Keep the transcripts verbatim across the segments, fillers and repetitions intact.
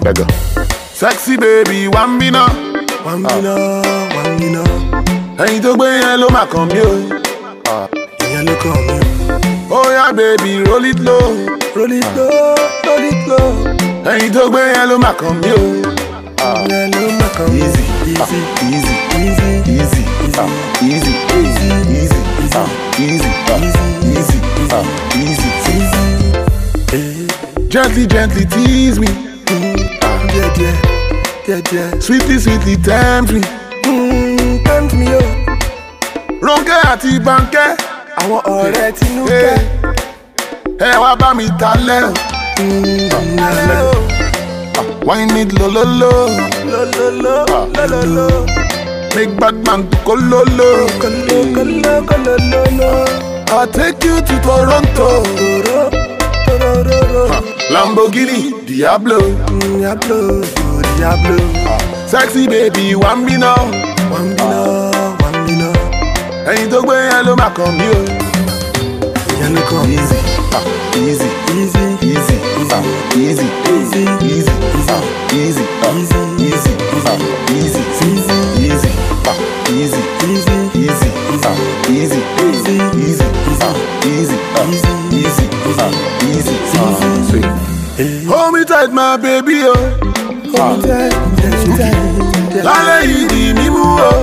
Beggar. Sexy baby, one me now. One me now, one me now. Ain't to be yellow, my come you. Yellow come you. Oh yeah, baby, roll it low. Roll it low, roll it low. Ain't to be yellow, my come you. Yellow my come Easy, easy, easy, easy, easy, easy, easy, easy, easy, easy, easy, easy. Gently, gently tease me. Yeah, yeah, yeah, yeah. Sweetly, sweetly tempt me. Mm, tempt me oh. Ronke àti Banke. Àwọn ọ̀rẹ́ Tinúkẹ́. Ẹ wá bá mi talẹ̀ o. Talẹ̀ o. Wine it lo lo lo. Lo lo lo, lo lo lo. Make bad man to kololo. Kolo kolo kolo lo lo. I'll take you to Toronto. Toro, toro, toro. Lamborghini, Diablo. Diablo, Diablo. Sexy baby, one me now. One me now, one me now. Ain't to be yellow, my come you. Yellow come Easy, easy, easy, easy, easy, easy, easy, easy, easy, easy, easy, easy, easy, easy, easy, easy, easy, easy, easy, easy. Hold me tight, my baby, oh. Hold me tight, hold me tight. Lálẹ́ yìí di mímú, oh.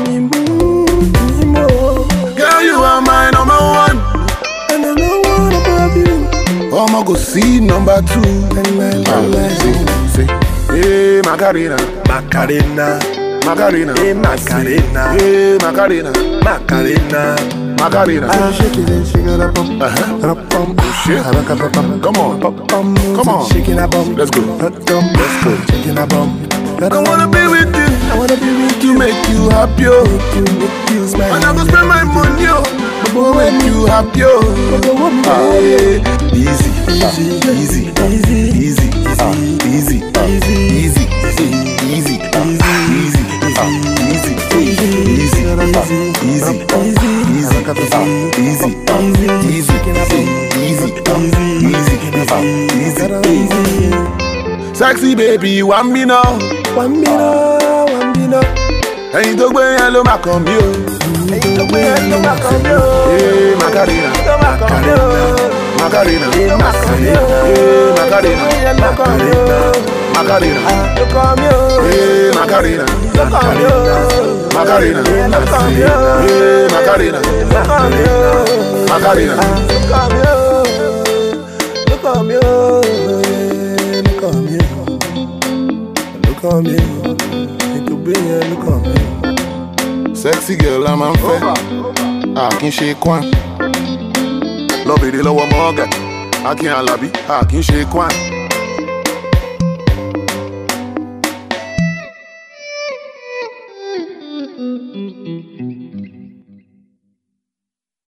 Girl, you are my number one. And I don't wanna above you. I'ma go see number two. And my life, See, hey, Macarena, Macarena, Macarena, hey Macarena, hey, Macarena, Macarena. Macarena. I shake it and shake it up, bum, Uh-huh. up, bum, Shit. Come on, bum, Come on. shaking a bum. Let's go. Let's go, shaking a bum. I wanna be with you, I wanna be with to you, make you happy, oh. to make you smile. And I'm gonna spend my money, oh, but when you happy, oh. Ah, yeah. Easy, easy, easy, easy, easy, ah, easy, ah, easy, easy, easy, easy, ah, easy, ah, easy, easy, easy, ah, easy, easy, ah, easy, easy, ah, easy, easy. Sexy baby, one me now. One me now, one me now. Ain't to be yellow, my come you. Ain't no way, no Macarena. Hey, Macarena, Macarena, Macarena, hey Macarena, hey, Macarena, Macarena. Macarena, Look on me, hey, Macarena, look on me, Macarena, look on me, hey, Macarena, look on me, Macarena. look on me, look on me, look on me, look on me. It could be a look on me. Sexy girl, I'm on fẹ́. Akin ṣe kwan. Lọ́bìnrin lọ́wọ́ mọ́gà. Akin Alabi, Akin ṣe kwan.